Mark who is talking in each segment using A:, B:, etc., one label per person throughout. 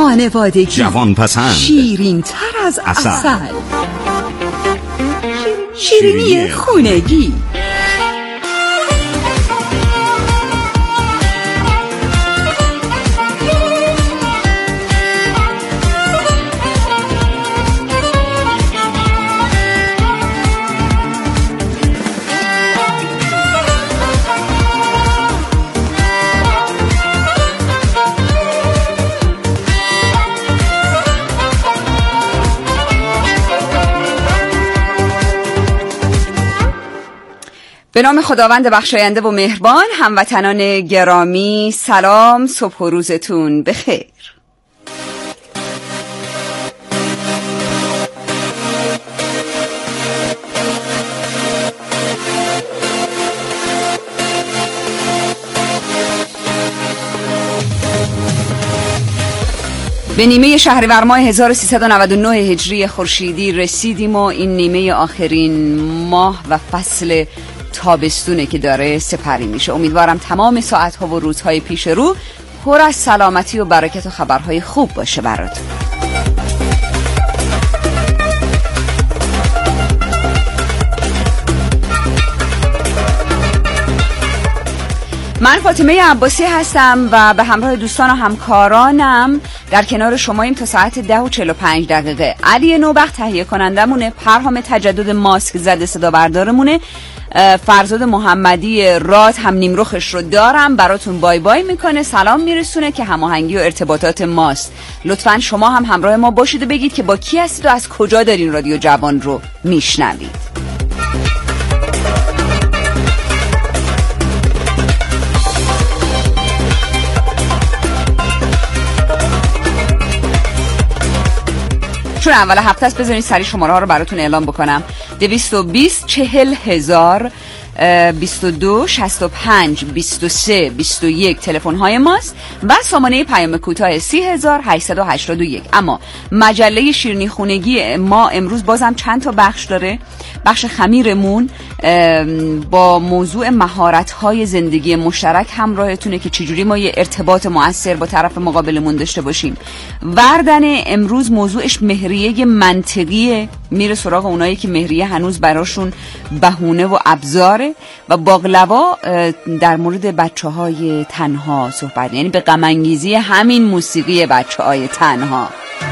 A: خانوادگی،
B: جوان پسند،
A: شیرین تر از عسل، شیرینی خونگی. به نام خداوند بخشاینده و مهربان. هموطنان گرامی سلام، صبح و روزتون بخیر. به نیمه شهریور ماه 1399 هجری خورشیدی رسیدیم و این نیمه آخرین ماه و فصل تابستونه که داره سپری میشه. امیدوارم تمام ساعتها و روزهای پیش رو پر از سلامتی و برکت و خبرهای خوب باشه براتون. من فاطمه عباسی هستم و به همراه دوستان و همکارانم در کنار شماییم تا ساعت 10:45. علی نوبخت تهیه کنندمونه، پرهام تجدد ماسک زده صدا بردارمونه، فرزاد محمدی راد هم نیمروخش رو دارم براتون بای بای میکنه، سلام میرسونه که هماهنگی و ارتباطات ماست. لطفاً شما هم همراه ما باشید و بگید که با کی هستید و از کجا دارین رادیو جوان رو میشنوید. چون اول هفته است بذارین سری شماره ها رو براتون اعلام بکنم. 220 40 000 22 65 23 21 تلفن های ماست و سامانه پیام کوتاه 30881. اما مجله شیرینی خونگی ما امروز بازم چند تا بخش داره. بخش خمیرمون با موضوع مهارت‌های زندگی مشترک همراهتونه که چجوری ما یه ارتباط مؤثر با طرف مقابلمون داشته باشیم. وردن امروز موضوعش مهریه منطقیه، میره سراغ اونایی که مهریه هنوز براشون بهونه و ابزاره. و باقلوا در مورد بچه‌های تنها صحبت، یعنی به غم انگیزی همین موسیقی بچه‌های تنها.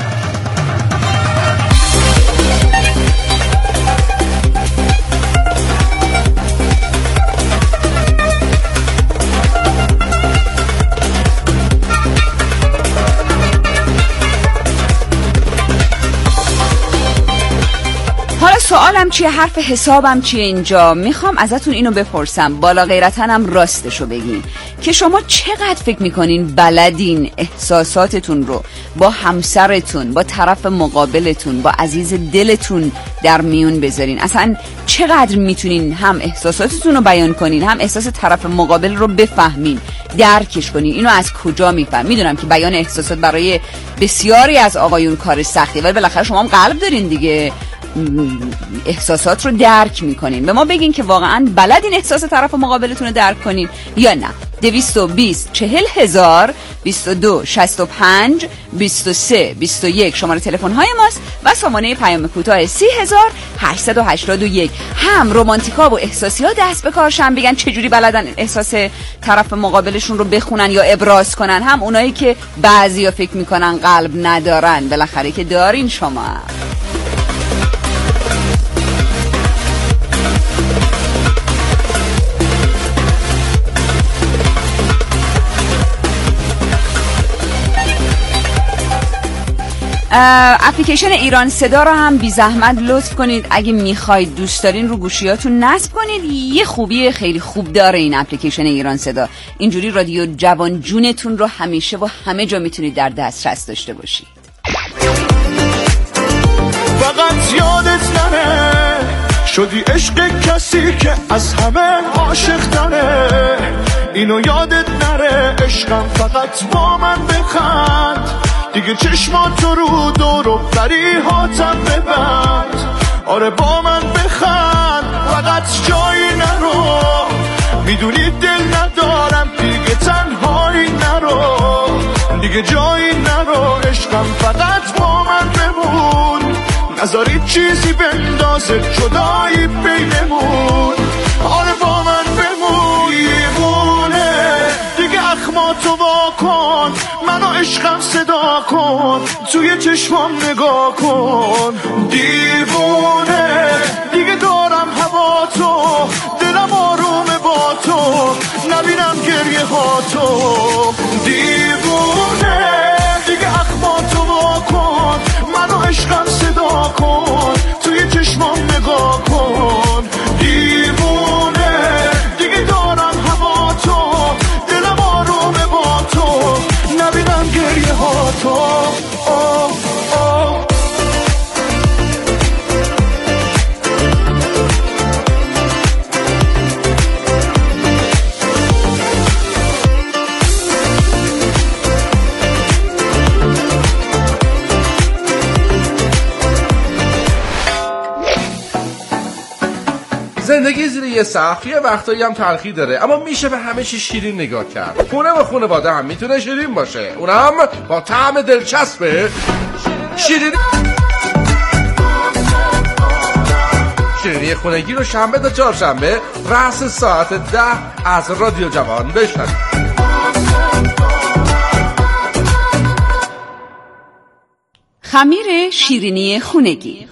A: سوالم چیه، حرف حسابم چیه اینجا؟ میخوام ازتون اینو بپرسم، بالا غیرتنم راستشو بگین که شما چقدر فکر میکنین بلدین احساساتتون رو با همسرتون، با طرف مقابلتون، با عزیز دلتون در میون بذارین؟ اصلا چقدر میتونین هم احساساتتون رو بیان کنین، هم احساس طرف مقابل رو بفهمین، درکش کنین؟ اینو از کجا میفهم؟ میدونم که بیان احساسات برای بسیاری از آقایون کار سختیه، ولی بالاخره شما هم قلب دارین دیگه، احساسات رو درک میکنین. به ما بگین که واقعا بلدین احساس طرف مقابلتون رو درک کنین یا نه. 220 40 000 22 65 23 21 شماره تلفن های ماست و سامانه پیام کوتاه 30881. هم رومانتیکا و احساسی ها دست به کارشن بگن چجوری بلدن احساس طرف مقابلشون رو بخونن یا ابراز کنن، هم اونایی که بعضیا فکر میکنن قلب ندارن، بالاخره که دارین شما. اپلیکیشن ایران صدا رو هم بی زحمت لطف کنید اگه میخواید دوست دارین رو گوشیاتون نصب کنید. یه خوبی خیلی خوب داره این اپلیکیشن ایران صدا، اینجوری رادیو جوان جونتون رو همیشه و همه جا میتونید در دسترس داشته باشید.
C: فقط یادت نره شدی عشق کسی که از همه عاشق تره، اینو یادت نره عشقم فقط با من بخند، دیگه چشماتو رو دور و فریحاتم ببند، آره با من بخند فقط جایی نرو، میدونی دل ندارم دیگه تنهایی نرو، دیگه جایی نرو عشقم فقط با من بمون نذاری چیزی بندازه جدایی بینمون آره با من بمون دیوونه دیگه اخماتو واکن منو عشقم صدا کن توی چشمام نگاه کن دیوونه دیگه دارم هوا تو دلم آرومه با تو نبینم گریه ها تو دیوونه دیگه اخماتو واکن منو عشقم صدا کن توی چشمام نگاه کن دیوونه دیگه دارم هوا تو دلم آرومه با تو نبینم گریه ها تو
B: زندگی زیر یه سقف یه وقتایی هم تلخی داره، اما میشه به همه چی شیرین نگاه کرد. خونه و خانواده هم میتونه شیرین باشه، اونم با طعم دلچسبه شیرینی خونگی رو شنبه تا چهارشنبه رأس ساعت 10 از رادیو جوان بشنوید.
A: خمیر شیرینی خونگی.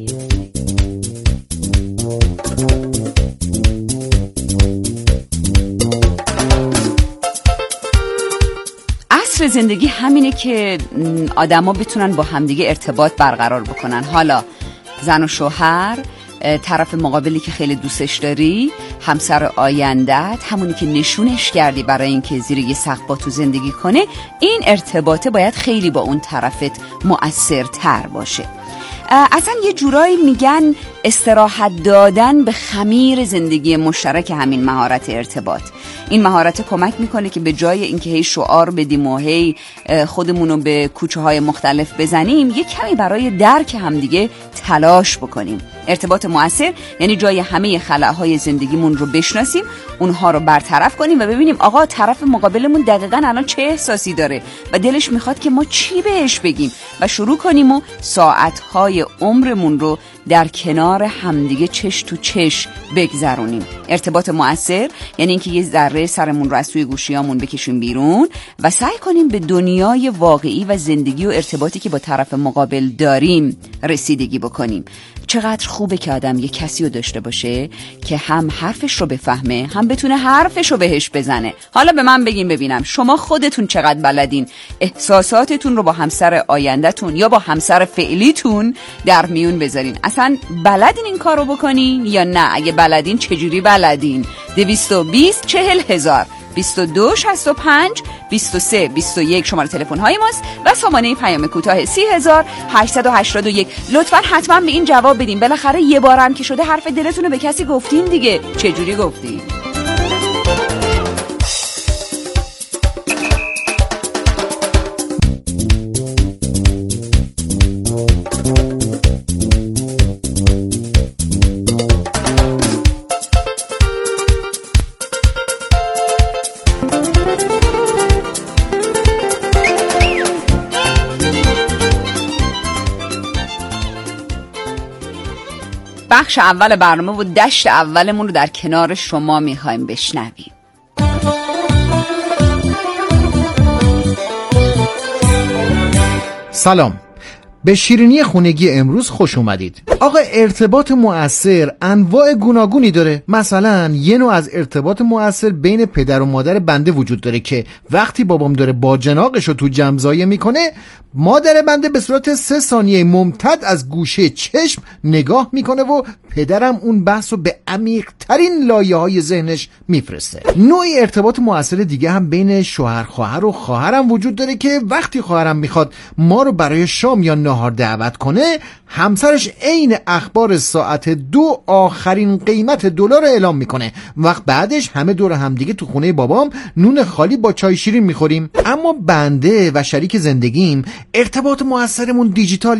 A: عصر زندگی همینه که آدما بتونن با همدیگه ارتباط برقرار بکنن، حالا زن و شوهر، طرف مقابلی که خیلی دوستش داری، همسر آیندت، همونی که نشونش کردی برای اینکه زیر یه سقف با تو زندگی کنه. این ارتباطه باید خیلی با اون طرفت مؤثرتر باشه. اصلا یه جورایی میگن استراحت دادن به خمیر زندگی مشترک همین مهارت ارتباط. این مهارت کمک میکنه که به جای اینکه هی شعار بدیم و هی خودمونو به کوچه های مختلف بزنیم، یه کمی برای درک همدیگه تلاش بکنیم. ارتباط مؤثر یعنی جای همه خلاهای زندگیمون رو بشناسیم، اونها رو برطرف کنیم و ببینیم آقا طرف مقابلمون دقیقاً الان چه احساسی داره و دلش میخواد که ما چی بهش بگیم و شروع کنیم و ساعتهای عمرمون رو در کنار همدیگه چش تو چش بگذرونیم. ارتباط مؤثر یعنی اینکه یه ذره سرمون رو از توی گوشیامون بکشیم بیرون و سعی کنیم به دنیای واقعی و زندگی و ارتباطی که با طرف مقابل داریم رسیدگی بکنیم. چقدر خوبه که آدم یه کسی رو داشته باشه که هم حرفش رو بفهمه، هم بتونه حرفش رو بهش بزنه. حالا به من بگین ببینم شما خودتون چقدر بلدین احساساتتون رو با همسر آینده‌تون یا با همسر فعلیتون در میون بذارین؟ اصلا بلدین این کارو بکنین یا نه؟ اگه بلدین چجوری بلدین؟ 220 40 هزار 22 65 23 21 شماره تلفن های ماست و سامانه پیام کوتاه 30881. لطفاً حتما به این جواب بدین. بالاخره یه بارم که شده حرف دلتون رو به کسی گفتین دیگه. چجوری گفتین؟ بخش اول برنامه و دشت اولمون رو در کنار شما میخوایم بشنویم.
D: سلام، به شیرینی خونگی امروز خوش اومدید. آقا ارتباط مؤثر انواع گوناگونی داره. مثلا یه نوع از ارتباط مؤثر بین پدر و مادر بنده وجود داره که وقتی بابام داره با جناقشو تو جمع‌زایی میکنه، مادر بنده به صورت 3 ثانیه ممتد از گوشه چشم نگاه میکنه و پدرم اون بحث رو به عمیق‌ترین لایه‌های ذهنش میفرسته. نوعی ارتباط مؤثر دیگه هم بین شوهر خواهر و خواهرم وجود داره که وقتی خواهرم میخواد ما رو برای شام یا نهار دعوت کنه، همسرش عین اخبار ساعت 2 آخرین قیمت دلار اعلام میکنه. وقت بعدش همه دور همدیگه تو خونه بابام نون خالی با چای شیرین میخوریم. اما بنده و شریک زندگیم ارتباط مؤثرمون دیجیتالیه.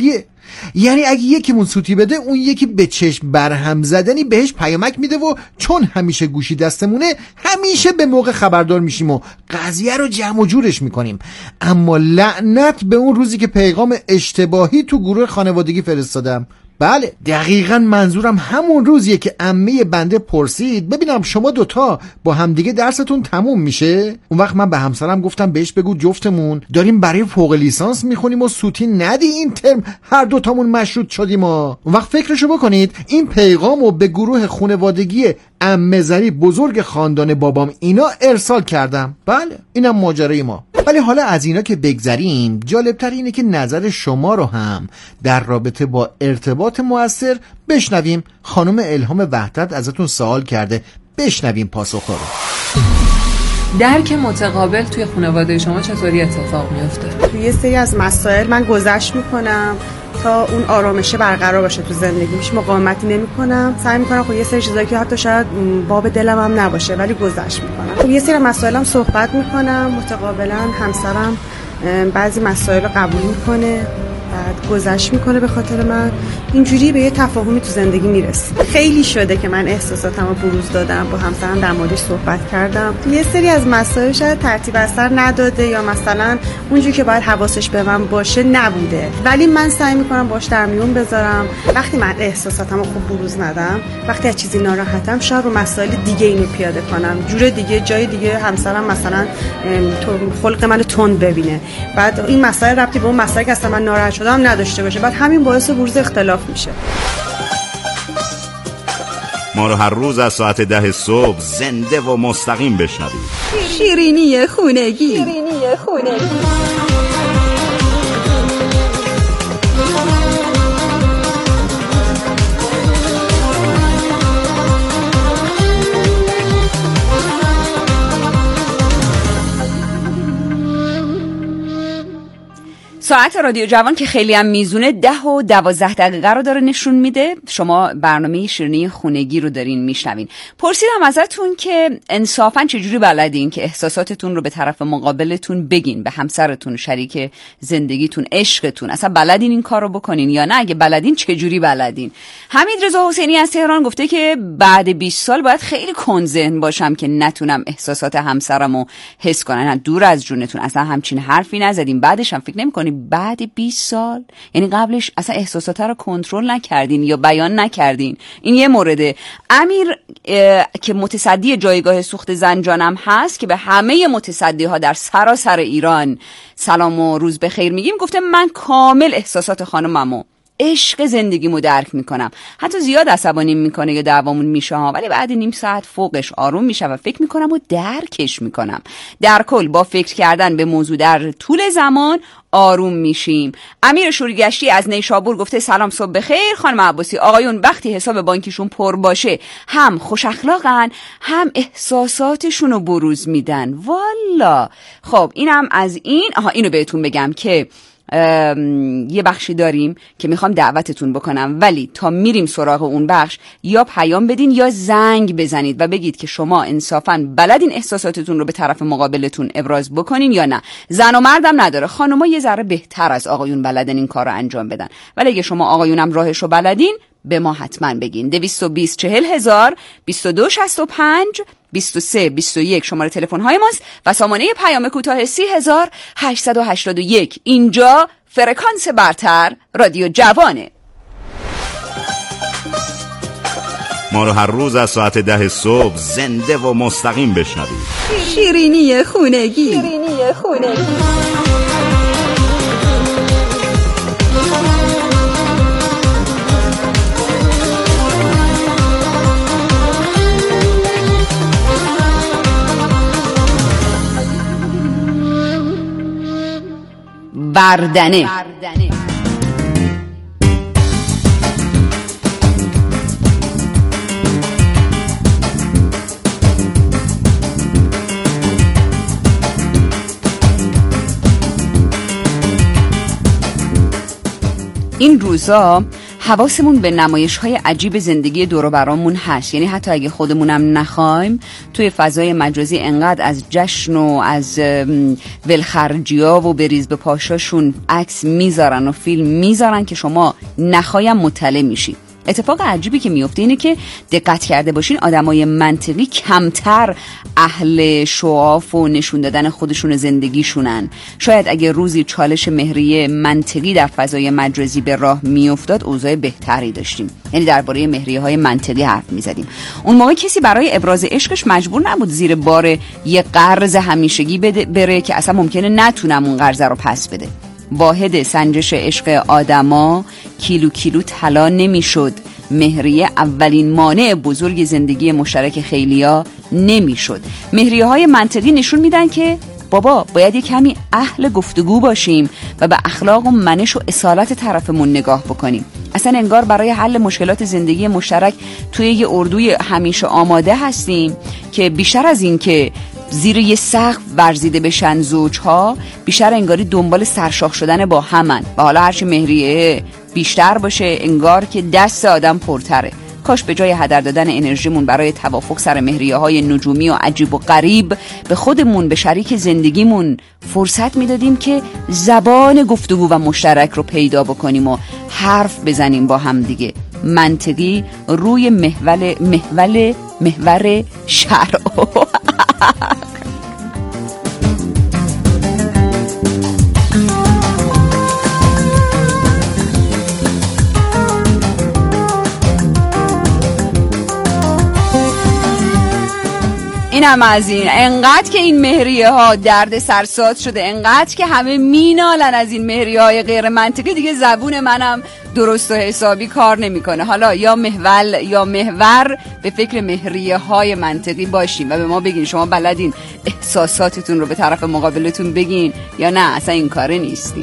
D: یعنی اگه یکیمون سوتی بده اون یکی به چشم برهم زدنی بهش پیامک میده و چون همیشه گوشی دستمونه همیشه به موقع خبردار میشیم و قضیه رو جمع و جورش میکنیم. اما لعنت به اون روزی که پیغام اشتباهی تو گروه خانوادگی فرستادم. بله دقیقاً منظورم همون روزیه که عمه بنده پرسید ببینم شما دوتا با همدیگه درستون تموم میشه. اون وقت من به همسرم گفتم بهش بگو جفتمون داریم برای فوق لیسانس میخونیم و سوتی ندی این ترم هر دوتامون مشروط شدیم. اون وقت فکرشو بکنید این پیغامو به گروه خانوادگی عمه زری بزرگ خاندان بابام اینا ارسال کردم. بله اینم ماجرای ما. ولی حالا از اینا که بگذریم جالبتر اینه که نظر شما رو هم در رابطه با ارتباط مؤثر بشنویم. خانم الهام وحدت ازتون سوال کرده، بشنویم پاسخ رو.
E: درک متقابل توی خانواده شما چطوری اتفاق میفته؟
F: توی یه سری از مسائل من گذشت میکنم تا اون آرامشه برقرار باشه تو زندگیم، هیچ مقاومتی نمی‌کنم، سعی می‌کنم خب یه سری چیزایی که حتی شاید باب دلم هم نباشه ولی گذشت می‌کنم. خب یه سری مسائلم صحبت می‌کنم، متقابلا همسرم بعضی مسائل رو قبول می‌کنه، بعد گذشت میکنه به خاطر من، اینجوری به یه تفاهمی تو زندگی میرسیم. خیلی شده که من احساساتمو بروز دادم، با همسرم در موردش صحبت کردم. یه سری از مسائل شاید ترتیب اثر نداده یا مثلا اونجوری که باید حواسش به من باشه نبوده، ولی من سعی میکنم باش در میون بذارم. وقتی من احساساتمو خوب بروز ندم، وقتی از چیزی ناراحتم، شاید رو مسائل دیگه اینو پیاده کنم، جور دیگه، جای دیگه همسرم مثلا خلق منو تند ببینه، بعد این مسائل ربطی به اون مسائلی که اصلا من ناراحت شدم نداشته باشه، بعد همین باعث بروز اختلاف میشه.
G: ما رو هر روز از ساعت 10 صبح زنده و مستقیم بشنوید.
A: شیرینی خونگی. ساعت رادیو جوان که خیلی هم میزونه 10 و 12 دقیقه رو داره نشون میده. شما برنامه شیرینی خونگی رو دارین میشنوین. پرسیدم ازتون که انصافا چجوری بلدین که احساساتتون رو به طرف مقابلتون بگین، به همسرتون، شریک زندگیتون، عشقتون. اصلا بلدین این کار رو بکنین یا نه؟ اگه بلدین چجوری بلدین؟ حمید رضا حسینی از تهران گفته که بعد 20 سال باید خیلی کندذهن باشم که نتونم احساسات همسرم رو حس کنم. دور از جونتون، اصلا همچین حرفی نزدیم. بعدش هم فکر نمی‌کنی بعد 20 سال، یعنی قبلش اصلا احساسات رو کنترل نکردین یا بیان نکردین. این یه مورده. امیر که متصدی جایگاه سوخت زنجانم هست که به همه متصدی ها در سراسر ایران سلام و روز بخیر میگیم، گفته من کامل احساسات خانممو، عشق زندگیمو درک میکنم. حتی زیاد عصبانی میکنه یا دعوامون میشه ها، ولی بعد نیم ساعت فوقش آروم میشه و فکر میکنم و درکش میکنم. در کل با فکر کردن به موضوع در طول زمان آروم میشیم. امیر شورگشتی از نیشابور گفته سلام صبح بخیر خانم عباسی. آقایون وقتی حساب بانکیشون پر باشه هم خوش اخلاقن هم احساساتشون رو بروز میدن. والا خب اینم از این. اینو بهتون بگم که یه بخشی داریم که میخوام دعوتتون بکنم، ولی تا میریم سراغ اون بخش یا پیام بدین یا زنگ بزنید و بگید که شما انصافاً بلدین احساساتتون رو به طرف مقابلتون ابراز بکنین یا نه. زن و مردم نداره، خانوما یه ذره بهتر از آقایون بلدن این کار رو انجام بدن، ولی اگه شما آقایونم راهش رو بلدین به ما حتما بگین. 220 40 000 22 65 23 21 شماره تلفن های ماست و سامانه پیام کوتاه 30881. اینجا فرکانس برتر رادیو جوانه.
G: ما رو هر روز از ساعت 10 صبح زنده و مستقیم بشنوید.
A: شیرینی خونگی. بردنه. این روزا حواسمون به نمایش‌های عجیب زندگی دور و برامون هست. یعنی حتی اگه خودمونم نخوایم توی فضای مجازی انقدر از جشن و از ولخرجی‌ها و بریز به پاشاشون عکس میذارن و فیلم میذارن که شما نخوایم مطلع میشی. اتفاق عجیبی که میفته اینه که دقت کرده باشین آدمای منطقی کمتر اهل شعاف و نشون دادن خودشون زندگیشونن. شاید اگه روزی چالش مهریه منطقی در فضای مجازی به راه میافتاد اوضاع بهتری داشتیم. یعنی درباره مهریه های منطقی حرف میزدیم. اون موقع کسی برای ابراز عشقش مجبور نبود زیر بار یه قرض همیشگی بره که اصلا ممکنه نتونم اون قرض رو پس بده. واحد سنجش عشق آدما کیلو کیلو طلا نمیشد. مهریه اولین مانع بزرگ زندگی مشترک خیلیا نمیشد. مهریه های منطقی نشون میدن که بابا باید یه کمی اهل گفتگو باشیم و به اخلاق و منش و اصالت طرفمون نگاه بکنیم. اصلا انگار برای حل مشکلات زندگی مشترک توی یه اردوی همیشه آماده هستیم که بیشتر از این که زیر یه سقف ورزیده بشن زوجها، بیشتر انگاری دنبال سرشاخ شدن با همن و حالا هرچی مهریه بیشتر باشه انگار که دست آدم پرتره. کاش به جای هدر دادن انرژیمون برای توافق سر مهریه های نجومی و عجیب و غریب به خودمون، به شریک زندگیمون فرصت میدادیم که زبان گفتگو و مشترک رو پیدا بکنیم و حرف بزنیم با هم دیگه، منطقی روی محور شرع. اینم از این. انقدر که این مهریه ها درد سرساز شده، انقدر که همه مینالن از این مهریه های غیر منطقی، دیگه زبون منم درست و حسابی کار نمیکنه. حالا یا محور یا محور به فکر مهریه های منطقی باشیم و به ما بگین شما بلدین احساساتتون رو به طرف مقابلتون بگین یا نه اصلا این کاره نیستین.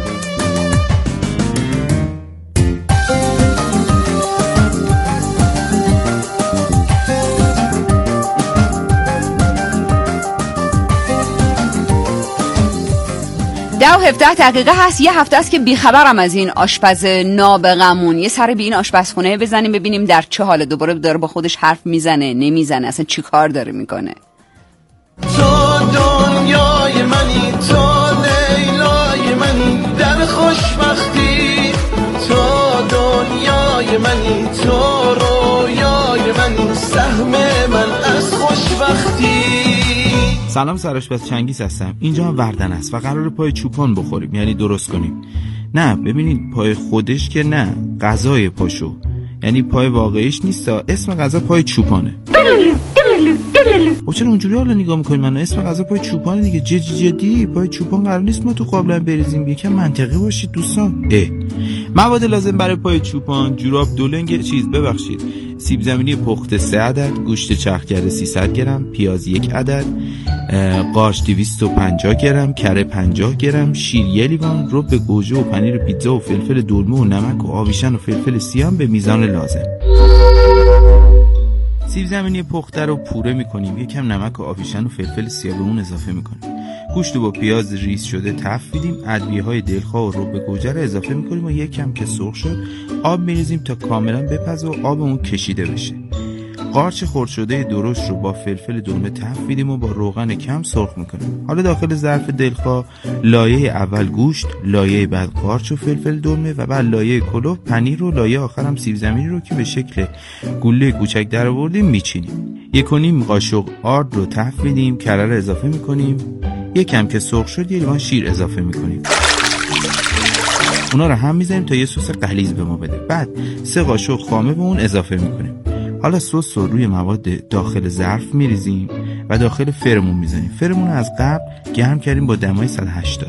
A: ده و 17 دقیقه هست. یه هفته است که بیخبرم از این آشپز نابغمون. یه سر به این آشپزخونه بزنیم ببینیم در چه حاله. دوباره داره با خودش حرف میزنه نمیزنه، اصلا چی کار داره میکنه.
C: تو دنیای منی، تو لیلای منی، در خوشبختی. تو دنیای منی، تو رویای منی، سهم من از خوشبختی.
H: سلام، سرآشپز چنگیز هستم. اینجا هم وردن است و قراره پای چوپان بخوریم، یعنی درست کنیم. نه ببینید پای خودش که نه، غذای پاشو، یعنی پای واقعیش نیست. اسم غذا پای چوپانه. چرا اونجوری حالا نگاه میکنی منو؟ اسم غذا پای چوپانه دیگه. جدی پای چوپان قرار نیست ما تو قابلمه بریزیم. یکم منطقی باشید دوستان. مواد لازم برای پای چوپان: جوراب 2 لنگ سیب زمینی پخته 3 عدد، گوشت چرخ کرده 300 گرم، پیاز 1 عدد، قارچ 250 گرم، کره 50 گرم، شیر 1 لیوان، رب گوجه و پنیر پیتزا و فلفل دلمه و نمک و آویشن و فلفل سیاه به میزان لازم. سیب زمینی پخته رو پوره میکنیم، یکم نمک و آویشن و فلفل سیاه به اون اضافه میکنیم. گوشت با پیاز ریز شده تفت میدیم. ادویه‌های دلخواه و رب گوجه رو اضافه میکنیم و یکم که سرخ شد آب میریزیم تا کاملا بپزه و آب اون کشیده بشه. قارچ خرد شده درشت رو با فلفل دلمه تفت میدیم و با روغن کم سرخ میکنیم. حالا داخل ظرف دلخواه لایه اول گوشت، لایه بعد قارچ و فلفل دلمه و بعد لایه کلوف پنیر و لایه آخرم سیب زمینی رو که به شکل گوله کوچک درآوردیم میچینیم. 1.5 قاشق آرد رو تفت میدیم، کره رو اضافه میکنیم. یکم که سرخ شد 1 لیوان شیر اضافه میکنیم. اونا رو هم میزنیم تا یه سس غلیظ به ما بده. بعد 3 قاشق خامه به اون اضافه میکنیم. حالا سس رو روی مواد داخل ظرف میریزیم و داخل فرمون میزنیم. فرمون رو از قبل گرم کردیم با دمای 180.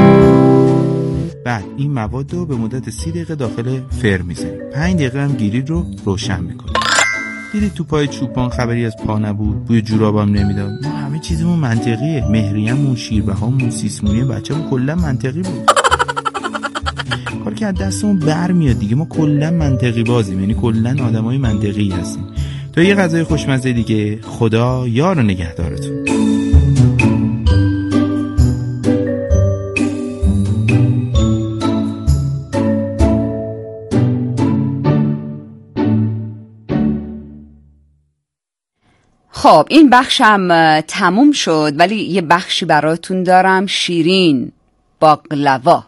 H: بعد این مواد رو به مدت 30 دقیقه داخل فرم میزنیم. 5 دقیقه هم گریل رو روشن میکنیم. دیدید تو پای چوپان خبری از پا نبود، بوی جورابم نمیداد. ما همه چیزمون منطقیه. مهریه‌مون، شیربهامون، سیسمونی بچه‌مون کلا منطقی بود. کاری که از دستمون برمیاد دیگه. ما کلا منطقی بازیم، یعنی کلا آدمای منطقی هستیم. تا یه غذای خوشمزه دیگه. خدا یار و نگهدارتون.
A: خب این بخشم تموم شد، ولی یه بخشی براتون دارم. شیرین باقلوا.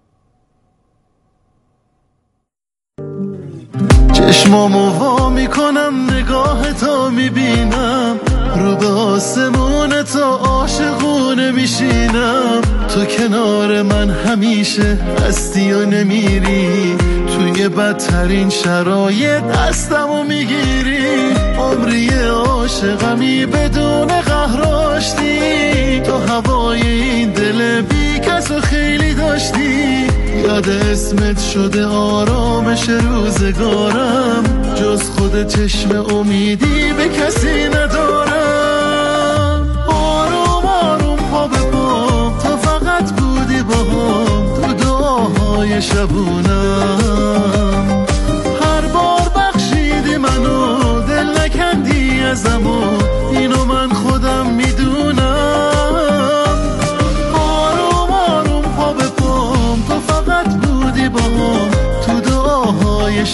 C: چشمامو وا میکنم، نگاه تو میبینم، رو به آسمون تو عاشقونه میشینم. تو کنار من همیشه هستی و نمیری، توی بدترین شرایط دستمو میگیری. عمری عاشقمی بدون قهر آشتی، تو هوای این دل بی کسو خیلی داشتی. یاد اسمت شده آرامش روزگارم، جز خود چشم امیدی به کسی ندارم. آروم آروم پا به پام، تو فقط بودی باهام تو دعاهای شبونم. هر بار بخشیدی منو، دل نکندی ازم و اینو من خودم میدونم. آروم آروم پا به پام، تو فقط بودی باهام تو دعاهای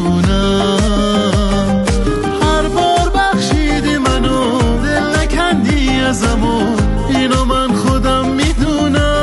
C: شبونم. هر بار بخشیدی منو، دل نکندی ازم و اینو من خودم میدونم.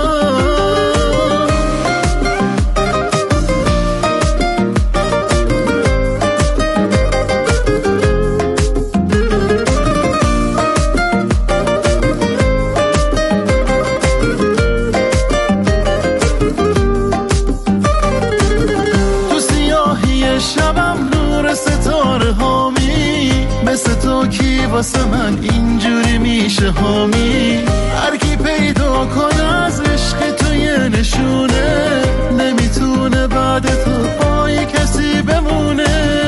C: تو سیاهی شبم نور ستاره هامی، مثل تو کی واسه من اینجوری میشه حامی. هر کی پیدا کنه از عشق تو یه نشونه، نمیتونه بعد تو پای کسی بمونه.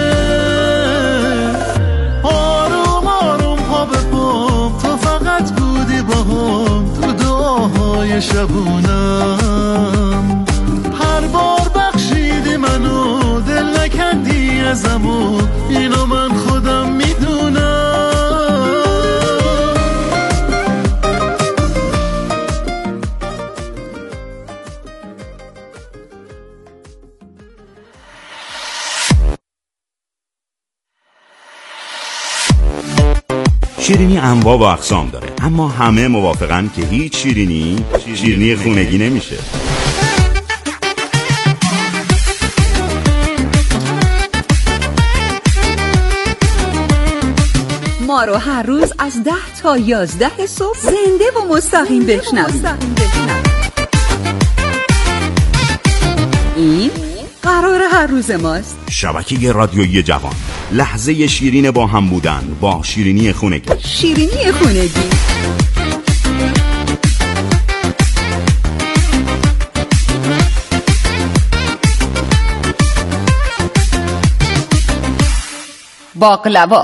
C: آروم آروم پا به پام، تو فقط بودی باهام تو دعاهای شبونم. هر بار بخشیدی منو، دل نکندی ازم و اینو من خودم میدونم.
G: شیرینی انواع و اقسام داره، اما همه موافقن که هیچ شیرینی خونگی نمیشه.
A: ما رو هر روز از 10 تا 11 صبح زنده و مستقیم بشنوید. این قرار هر روز ماست.
G: شبکه رادیویی جوان، لحظه شیرین با هم بودن با شیرینی خونگی.
A: شیرینی خونگی. باقلوا.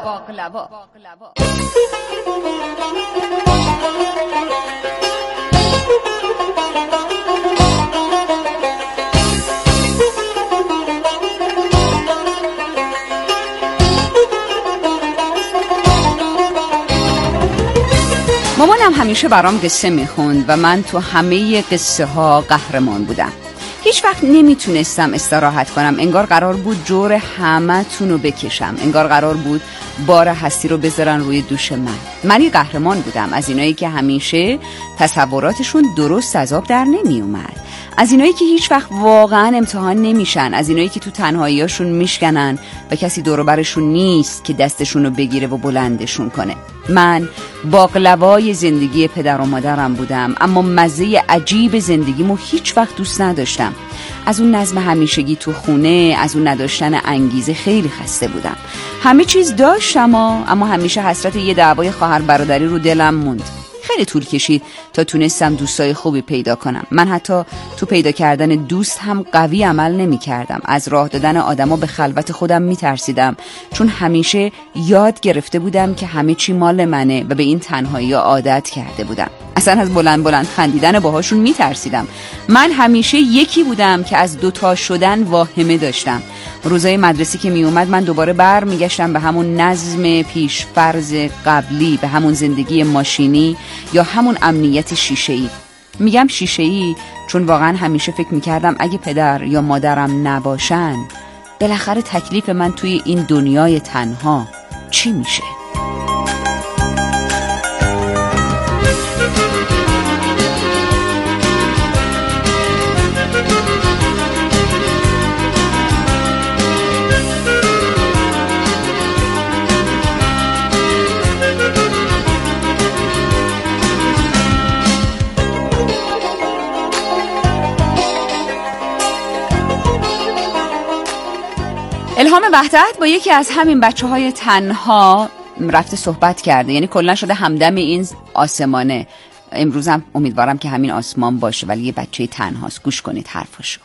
A: مامانم همیشه برام قصه میخوند و من تو همه قصه ها قهرمان بودم. هیچ وقت نمیتونستم استراحت کنم. انگار قرار بود جور همه تونو بکشم. انگار قرار بود بار هستی رو بذارن روی دوش منی قهرمان بودم. از اینایی که همیشه تصوراتشون درست از آب در نمی اومد. از اینایی که هیچ وقت واقعا امتحان نمیشن. از اینایی که تو تنهاییاشون میشکنن و کسی دور و برشون نیست که دستشون رو بگیره و بلندشون کنه. من باقلوای زندگی پدر و مادرم بودم، اما مزه عجیب زندگیمو هیچ وقت دوست نداشتم. از اون نظم همیشگی تو خونه، از اون نداشتن انگیزه خیلی خسته بودم. همه چیز داشتم اما همیشه حسرت یه دعوای خواهر برادری رو دلم موند. خیلی طول کشید تا تونستم دوستای خوبی پیدا کنم. من حتی تو پیدا کردن دوست هم قوی عمل نمی کردم. از راه دادن آدما به خلوت خودم می ترسیدم، چون همیشه یاد گرفته بودم که همه چی مال منه و به این تنهایی عادت کرده بودم. اصلا از بلند بلند خندیدن باهاشون می ترسیدم. من همیشه یکی بودم که از دوتا شدن واهمه داشتم. روزای مدرسه که می اومد من دوباره بر می گشتم به همون نظم پیش فرض قبلی، به همون زندگی ماشینی یا همون امنیت شیشه‌ای. میگم شیشه‌ای چون واقعا همیشه فکر میکردم اگه پدر یا مادرم نباشن بالاخره تکلیف من توی این دنیای تنها چی میشه؟ وحدت با یکی از همین بچه‌های تنها رفته صحبت کرده، یعنی کلا شده همدم این آسمانه. امروز هم امیدوارم که همین آسمان باشه، ولی یه بچه تنهاست. گوش کنید حرفشو.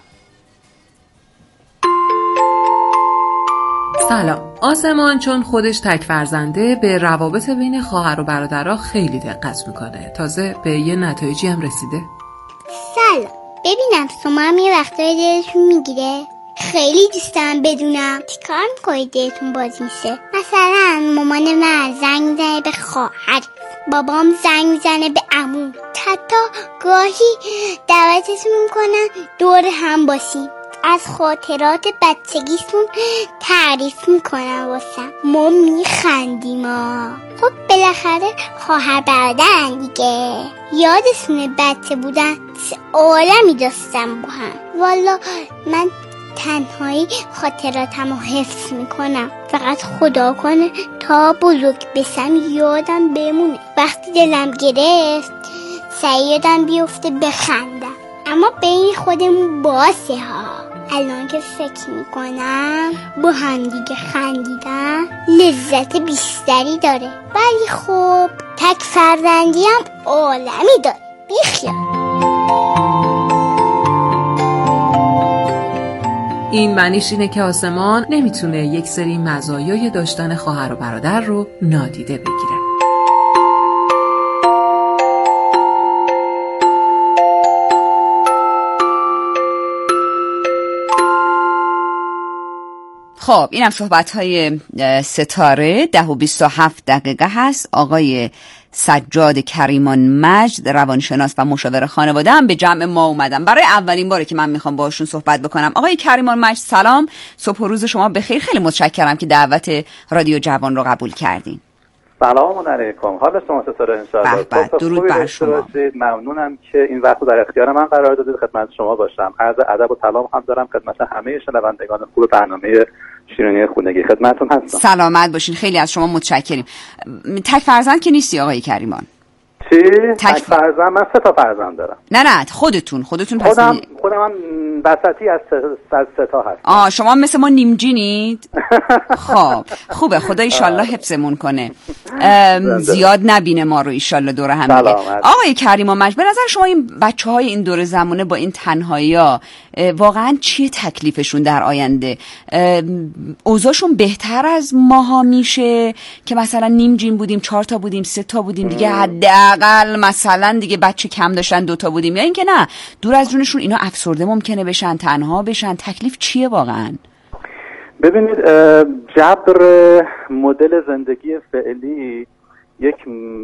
E: سلام. آسمان چون خودش تک فرزنده به روابط بین خواهر و برادرها خیلی دقت میکنه. تازه به یه نتایجی هم رسیده.
I: سلام. ببینم شما هم یه وقتایی دلتون میگیره؟ خیلی دوست دارم بدونم چیکار میکنید دلتون باز میشه. مثلا مامان من زنگ میزنه به خواهر، بابام زنگ میزنه به عمو، حتی گاهی دعوتتون میکنن دور هم باشیم، از خاطرات بچگیشون تعریف میکنن واسم، ما میخندیم. خب بالاخره خواهر برادرن دیگه، یادشونه بچه بودن چه عالمی داشتن با هم. والا من تنهایی خاطراتمو حفظ میکنم، فقط خدا کنه تا بزرگ بشم یادم بمونه. وقتی دلم گرفت سعی یادم بیفته بخندم، اما بین خودمون باسه ها. الان که فکر میکنم با هم دیگه خندیدن لذت بیشتری داره، ولی خب تک فرزندی هم عالمی داره. بیخیال.
E: این معنیش اینه که آسمان نمیتونه یک سری مزایای داشتن خواهر و برادر رو نادیده بگیره.
A: خب اینم صحبت‌های ستاره. 10:27 هست. آقای سجاد کریمان مجد، روانشناس و مشاور خانواده، هم به جمع ما اومدن. برای اولین باره که من میخوام باشون صحبت بکنم. آقای کریمان مجد سلام، صبح و روز شما بخیر. خیلی متشکرم که دعوت رادیو جوان رو قبول کردین.
J: سلام علیکم. حال شما چطوره؟ انشاءالله
A: درود بر شما.
J: ممنونم که این وقت رو در اختیار من قرار دادید خدمت شما باشم. عرض ادب و سلام هم دارم خدمت همه شنوندگان خوب برنامه شیرینی خونگی. خدمتتون هستم.
A: سلامت باشین. خیلی از شما متشکریم. تک فرزند که نیستی آقای کریمان؟
J: چی؟ تک فرزند؟ من 3 فرزند دارم.
A: نه خودتون
J: خودم وسطی از 3 هستم.
A: شما مثل ما نیمجینید؟ خب خوبه، خدا ایشالله حفظمون کنه، زیاد نبینه ما رو ایشالله دور هم دیگه. آقای کریمان مجد، به نظر شما این بچه‌های این دور زمانه با این تنهایی‌ها واقعا چیه تکلیفشون در آینده؟ اوضاعشون بهتر از ماها میشه که مثلا نیمجین بودیم، 4 تا بودیم، 3 تا بودیم دیگه، حداقل مثلا دیگه بچه کم داشتن 2 تا بودیم، یا اینکه نه دور از جونشون اینا افسرده ممکنه بشن، تنها بشن؟ تکلیف چیه واقعا؟
J: ببینید، جبر مدل زندگی فعلی یک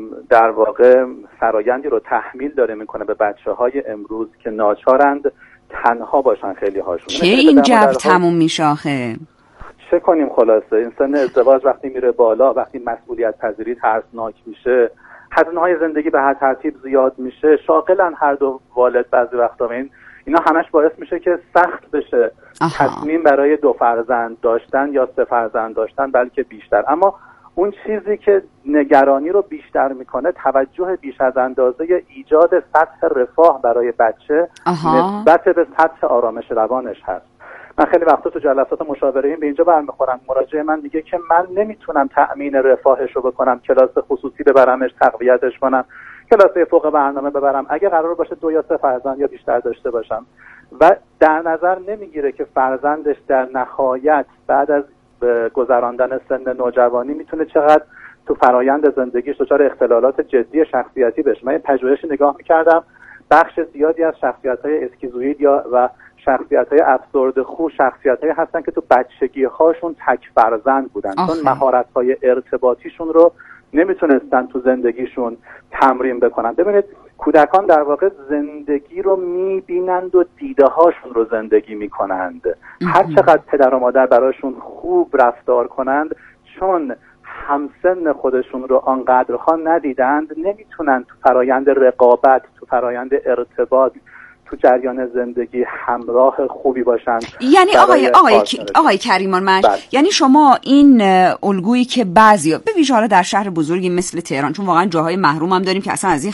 J: در واقع فرایندی رو تحمیل داره میکنه به بچه‌های امروز که ناچارند تنها باشن. خیلی هاشون
A: که این جبر تموم میشه آخه؟
J: چه کنیم خلاصه؟ این سن ازدواج وقتی میره بالا، وقتی مسئولیت پذیری ترسناک میشه، هزینه‌های زندگی به هر ترتیب زیاد میشه، شاغلن هر دو والد بعضی وقتا. اینا همش باعث میشه که سخت بشه تصمیم برای 2 فرزند داشتن یا 3 فرزند داشتن، بلکه بیشتر. اما اون چیزی که نگرانی رو بیشتر میکنه توجه بیش از اندازه ایجاد سطح رفاه برای بچه نسبت به سطح آرامش روانش هست. من خیلی وقتا تو جلسات مشاوره‌ای به اینجا برمیخورم، مراجع من میگه که من نمیتونم تأمین رفاهش رو بکنم، کلاس خصوصی ببرمش، تقویتش کنم، کلاس فوق برنامه ببرم، اگه قرار باشه 2 یا 3 فرزند یا بیشتر داشته باشم، و در نظر نمیگیره که فرزندش در نهایت بعد از گذراندن سن نوجوانی میتونه چقدر تو فرایند زندگیش دچار اختلالات جدی شخصیتی بشه. من این پژوهش نگاه میکردم، بخش زیادی از شخصیت‌های اسکیزوئید و شخصیت‌های افسرده‌خو شخصیت‌هایی هستن که تو بچگی‌هاشون تک فرزند بودن، چون مهارت‌های ارتباطیشون رو نمیتونستن تو زندگیشون تمرین بکنن. ببینید، کودکان در واقع زندگی رو میبینند و دیده‌هاشون رو زندگی میکنند. هر چقدر پدر و مادر براشون خوب رفتار کنند، چون همسن خودشون رو آنقدرها ندیدند، نمیتونن تو فرایند رقابت، تو فرایند ارتباط، تو جریان زندگی همراه خوبی باشن.
A: یعنی آقای کریمان مجد، یعنی شما این الگویی که بعضیا به ویژه حالا در شهر بزرگی مثل تهران، چون واقعا جاهای محروم هم داریم که اصلا از این